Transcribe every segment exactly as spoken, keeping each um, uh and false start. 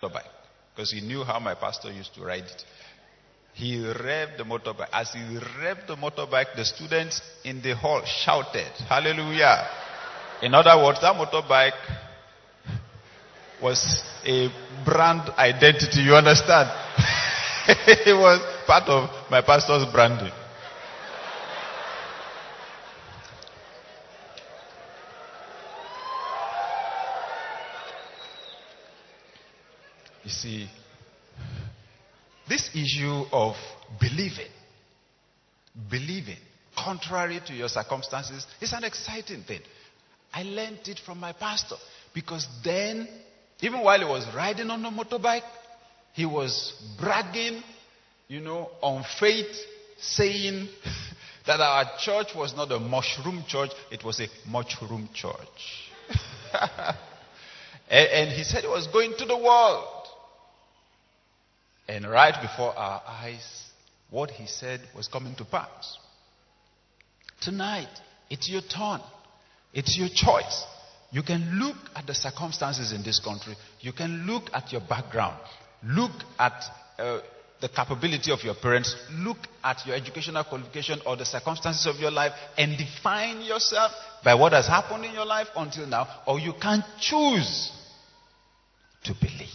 motorbike because he knew how my pastor used to ride it. He revved the motorbike. As he revved the motorbike, the students in the hall shouted, "Hallelujah." In other words, that motorbike was a brand identity, you understand? It was part of my pastor's branding. You see, this issue of believing, believing contrary to your circumstances is an exciting thing. I learned it from my pastor because then, even while he was riding on the motorbike, he was bragging, you know, on faith, saying that our church was not a mushroom church, it was a mushroom church. and, and he said he was going to the world. And right before our eyes, what he said was coming to pass. Tonight, it's your turn. It's your choice. You can look at the circumstances in this country. You can look at your background. Look at uh, the capability of your parents. Look at your educational qualification or the circumstances of your life and define yourself by what has happened in your life until now. Or you can choose to believe.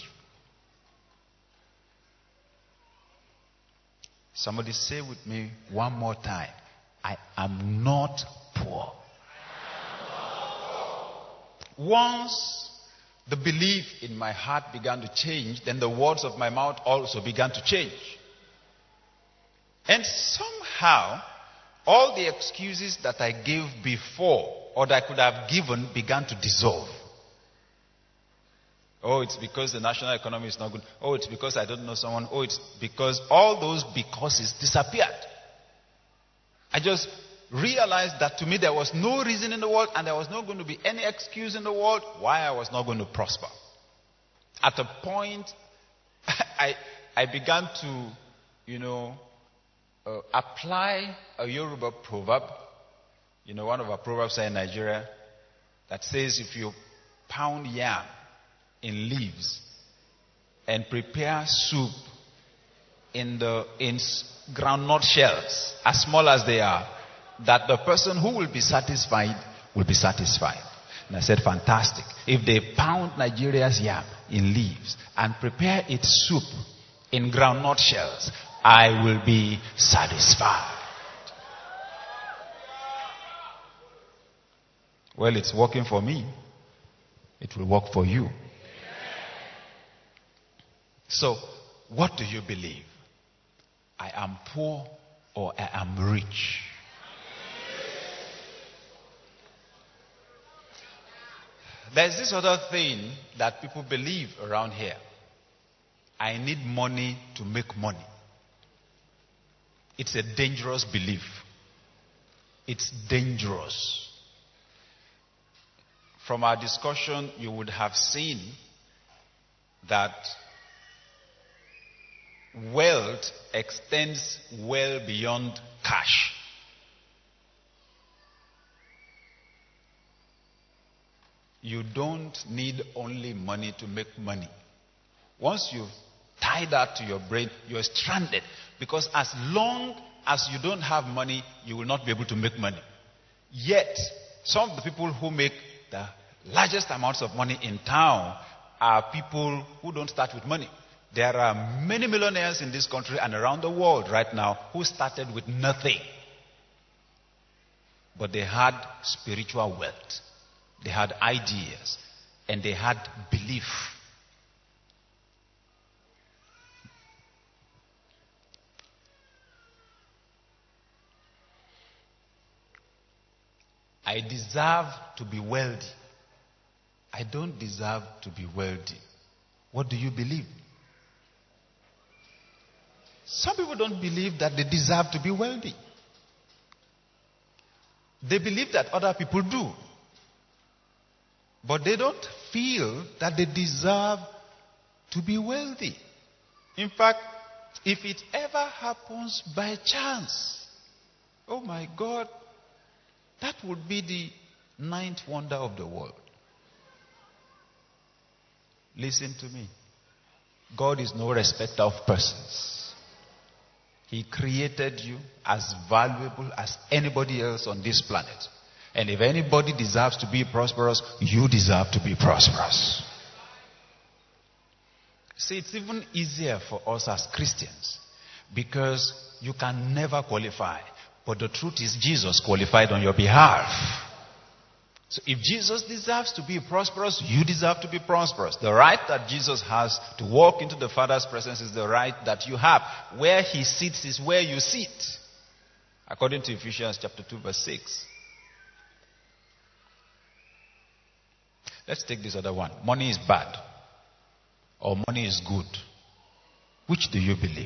Somebody say with me one more time, I am not poor. Once the belief in my heart began to change, then the words of my mouth also began to change. And somehow, all the excuses that I gave before, or that I could have given, began to dissolve. Oh, it's because the national economy is not good. Oh, it's because I don't know someone. Oh, it's because all those becauses disappeared. I just realized that to me there was no reason in the world and there was not going to be any excuse in the world why I was not going to prosper. At a point, I, I began to, you know, uh, apply a Yoruba proverb. You know, one of our proverbs in Nigeria that says if you pound yam in leaves and prepare soup in the in groundnut shells, as small as they are, that the person who will be satisfied will be satisfied. And I said, fantastic. If they pound Nigeria's yam in leaves and prepare its soup in groundnut shells, I will be satisfied. Well, it's working for me. It will work for you. So, what do you believe? I am poor or I am rich? There's this other thing that people believe around here. I need money to make money. It's a dangerous belief. It's dangerous. From our discussion, you would have seen that wealth extends well beyond cash. You don't need only money to make money. Once you tie that to your brain, you're stranded. Because as long as you don't have money, you will not be able to make money. Yet, some of the people who make the largest amounts of money in town are people who don't start with money. There are many millionaires in this country and around the world right now who started with nothing. But they had spiritual wealth. They had ideas. And they had belief. I deserve to be wealthy. I don't deserve to be wealthy. What do you believe? Some people don't believe that they deserve to be wealthy. They believe that other people do. But they don't feel that they deserve to be wealthy. In fact, if it ever happens by chance, oh my God, that would be the ninth wonder of the world. Listen to me. God is no respecter of persons. He created you as valuable as anybody else on this planet. And if anybody deserves to be prosperous, you deserve to be prosperous. See, it's even easier for us as Christians because you can never qualify. But the truth is, Jesus qualified on your behalf. So if Jesus deserves to be prosperous, you deserve to be prosperous. The right that Jesus has to walk into the Father's presence is the right that you have. Where he sits is where you sit. According to Ephesians chapter two, verse six. Let's take this other one. Money is bad or money is good. Which do you believe?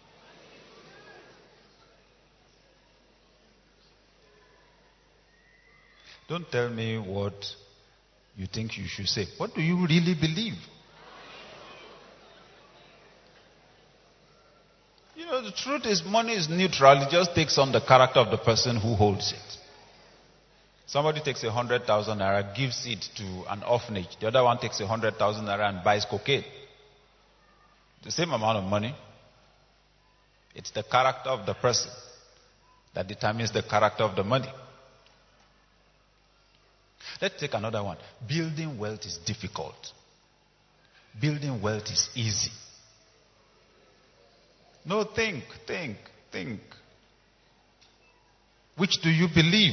Don't tell me what you think you should say. What do you really believe? You know, the truth is money is neutral. It just takes on the character of the person who holds it. Somebody takes a hundred thousand naira, gives it to an orphanage. The other one takes a hundred thousand naira and buys cocaine. The same amount of money. It's the character of the person that determines the character of the money. Let's take another one. Building wealth is difficult. Building wealth is easy. No, think, think, think. Which do you believe?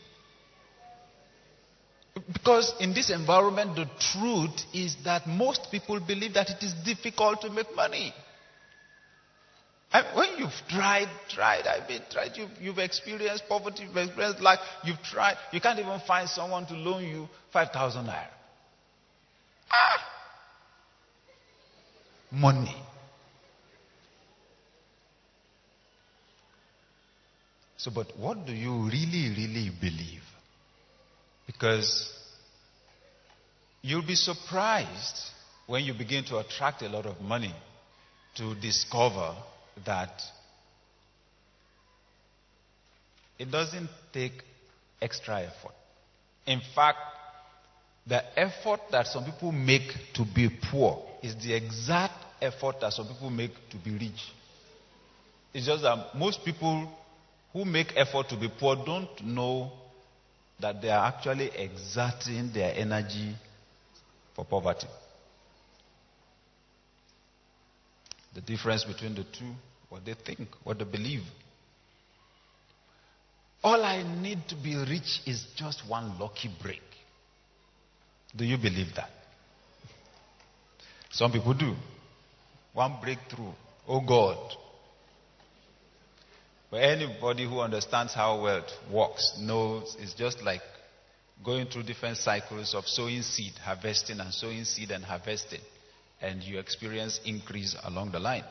Because in this environment, the truth is that most people believe that it is difficult to make money. And when you've tried, tried, I mean, tried, you've, you've experienced poverty, you've experienced life, you've tried, you can't even find someone to loan you five thousand naira. Ah! Money. So, but what do you really, really believe? Because you'll be surprised when you begin to attract a lot of money to discover that it doesn't take extra effort. In fact, the effort that some people make to be poor is the exact effort that some people make to be rich. It's just that most people who make effort to be poor don't know that they are actually exerting their energy for poverty. The difference between the two, what they think, what they believe. All I need to be rich is just one lucky break. Do you believe that? Some people do. One breakthrough. Oh God. But anybody who understands how wealth works knows it's just like going through different cycles of sowing seed, harvesting, and sowing seed and harvesting. And you experience increase along the line.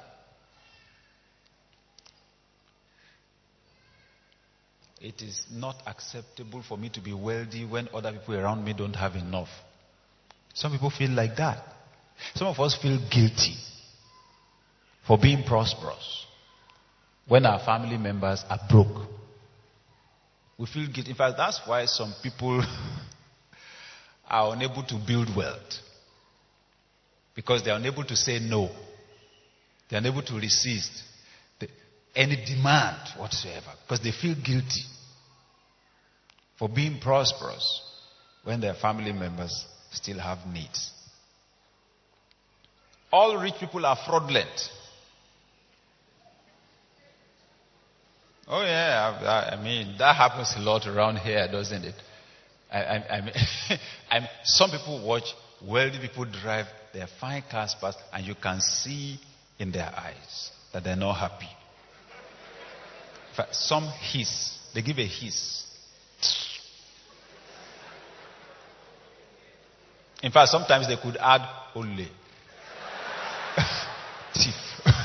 It is not acceptable for me to be wealthy when other people around me don't have enough. Some people feel like that. Some of us feel guilty for being prosperous when our family members are broke. We feel guilty. In fact, that's why some people are unable to build wealth. Because they are unable to say no. They are unable to resist the, any demand whatsoever. Because they feel guilty for being prosperous when their family members still have needs. All rich people are fraudulent. Oh yeah, I, I mean, that happens a lot around here, doesn't it? I, I, I mean, I, some people watch wealthy people drive their fine cars past, and you can see in their eyes that they're not happy. In fact, some hiss. They give a hiss. In fact, sometimes they could add ole. Thief.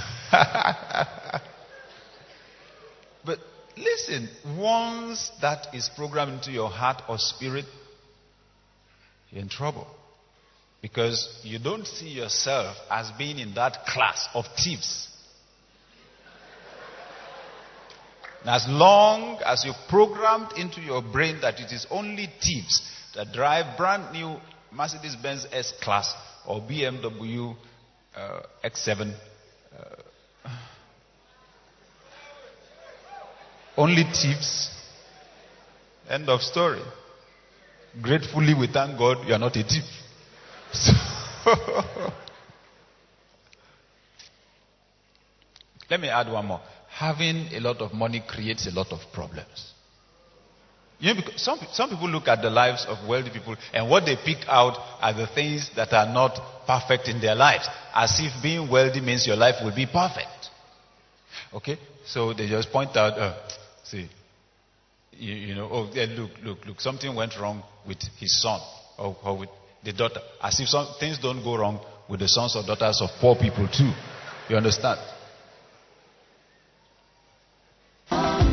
But listen, once that is programmed into your heart or spirit, you're in trouble. Because you don't see yourself as being in that class of thieves. And as long as you programmed into your brain that it is only thieves that drive brand new Mercedes-Benz S-Class or B M W uh, X seven. Uh, only thieves. End of story. Gratefully we thank God you are not a thief. So let me add one more. Having a lot of money creates a lot of problems. You know, because some, some people look at the lives of wealthy people and what they pick out are the things that are not perfect in their lives. As if being wealthy means your life will be perfect. Okay? So they just point out, uh, see, you, you know, oh, yeah, look, look, look, something went wrong with his son or, or with the daughter. As if some things don't go wrong with the sons or daughters of poor people too. You understand?